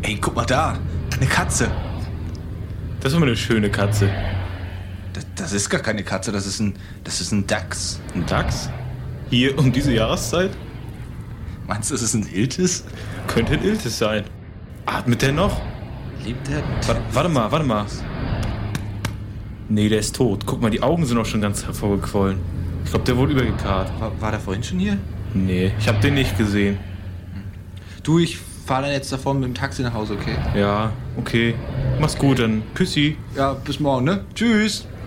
Ey, guck mal da. Eine Katze. Das ist immer eine schöne Katze. Das ist gar keine Katze, das ist ein Dachs. Ein Dachs? Hier um diese Jahreszeit? Meinst du, das ist ein Iltis? Könnte ein Iltis sein. Atmet der noch? Lebt der? Warte mal. Nee, der ist tot. Guck mal, die Augen sind auch schon ganz hervorgequollen. Ich glaube, der wurde übergekarrt. War der vorhin schon hier? Nee, ich habe den nicht gesehen. Du, ich fahre dann jetzt davon mit dem Taxi nach Hause, okay? Ja, okay. Mach's gut, dann. Küssi. Ja, bis morgen, ne? Tschüss.